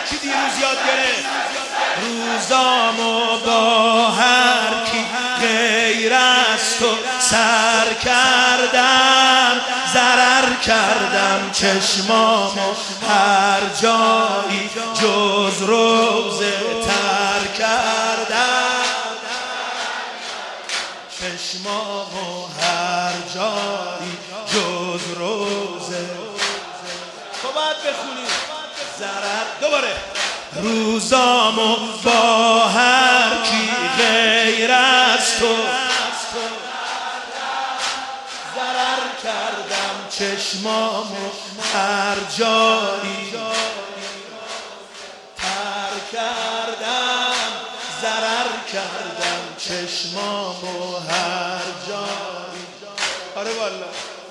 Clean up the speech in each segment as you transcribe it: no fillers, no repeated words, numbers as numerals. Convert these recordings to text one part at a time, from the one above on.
کی دیروز یاد گرفت روزامو با هر کی غیر از تو سر کردم، ضرر کردم چشمامو هر جایی جز روزه تر کردم، چشمامو هر جایی جز روزه. تو باید بخونی ضرر دوباره. روزامو با هر کی غیر از تو ضرر کردم، چشمامو هر جایی تر کردم، ضرر کردم چشمامو هر جایی. آره والا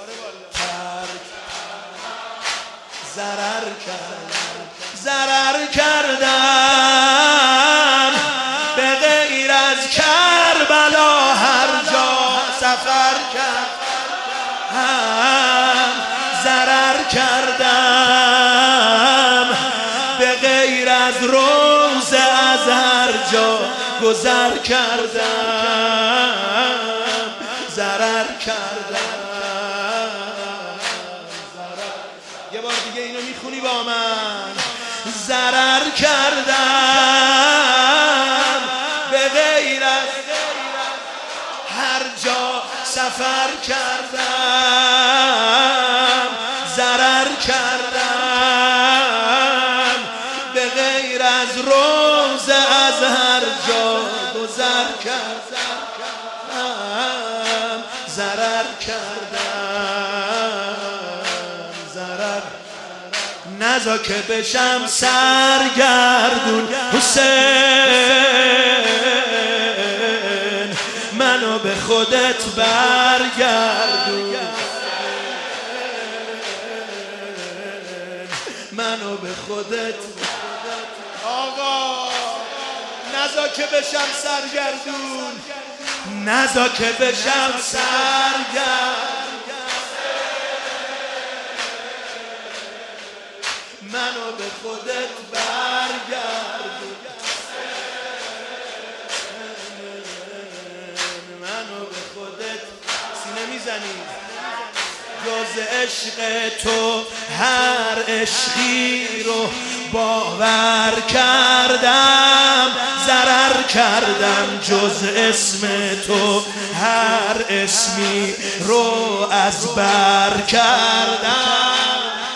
ضرر کردم، ضرر کردم به غیر از کربلا هر جا سفر کردم، ضرر کردم به غیر از روز از هر جا گذر کردم، ضرر کردم. یه بار دیگه اینو میخونی با من. ضرر کردم به غیر از هر جا سفر کردم، ضرر کردم به غیر از روز از هر جا گذر کردم، ضرر کردم، ضرر. نزا که بشم سرگردون حسین، منو به خودت برگردون، منو به خودت. آقا نزا که بشم سرگردون، نزا که بشم سرگردون، منو به خودت برگردون، منو به خودت. سینه میزنی جز عشق تو هر عشقی رو باور کردم، ضرر کردم جز اسم تو هر اسمی رو از بر کردم،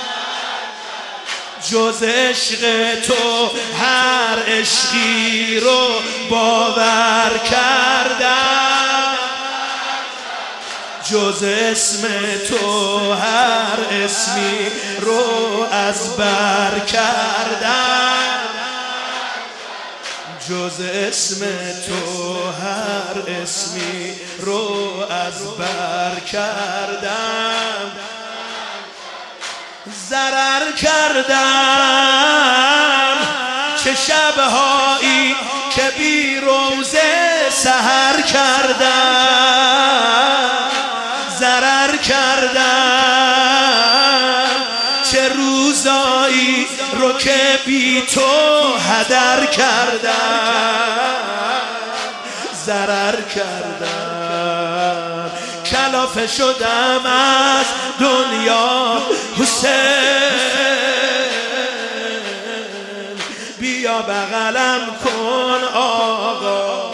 جز عشق تو هر عشقی رو باور کردم، جز اسم تو هر اسمی رو از بر کردم، جز اسم تو هر اسمی رو از بر کردم، ضرر کردم. چه شبهایی که بی روزه سحر کردم، ضرر کردم. چه روزایی رو که بی تو هدر کردم، ضرر کردم. کلافه شدم از دنیا حسین، بیا بغلم کن آقا،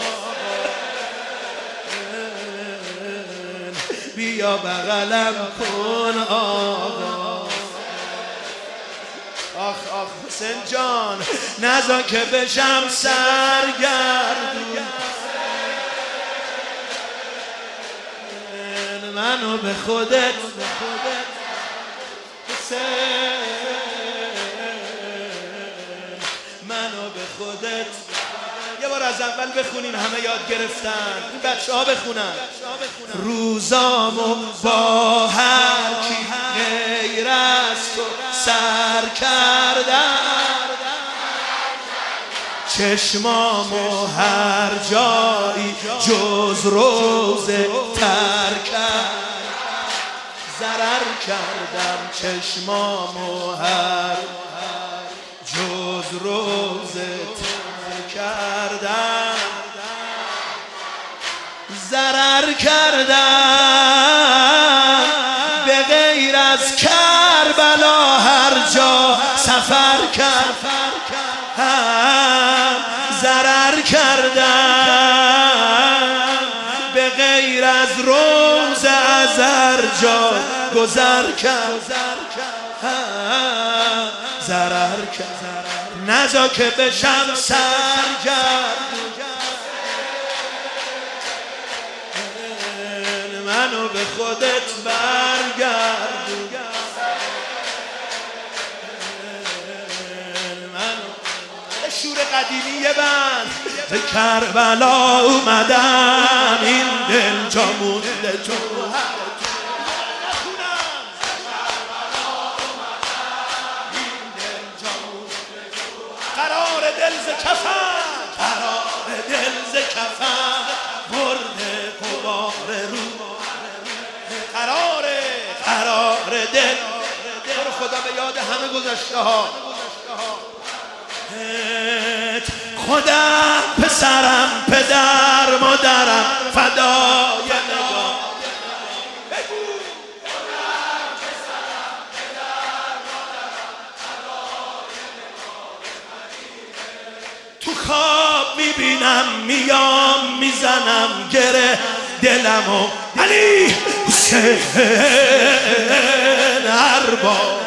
بیا بغلم کن آقا. آخ آخ حسین جان نزا که بشم سرگردون، منو به خودت حسین، منو به خودت. یه بار از اول بخونیم، همه یاد گرفتن، این بچه ها بخونن. روزامو با هر کی غیر از تو سر کردم، چشمامو هر جایی جز روزه تر کرد، ضرر کردم چشمامو هر جز باز روزت کردم، ضرر کردم به غیر از کربلا هر جا سفر کردم، ضرر کردم به غیر از روز از هر جا گذر کردم، ضرر کردم نزا که بشم سرگردون، منو به خودت برگردون، شور قدیمی بند به کربلا اومدم، این دل جا مونده تو قرار دل ز کفن، قرار دل ز کفن برده غبار رو، قرار دل برو خدا به یاد همه گذشته ها، خودم پسرم پدر مادرم فدای نگاه، تو خواب میبینم میام میزنم گره دلمو علی حسین هر بار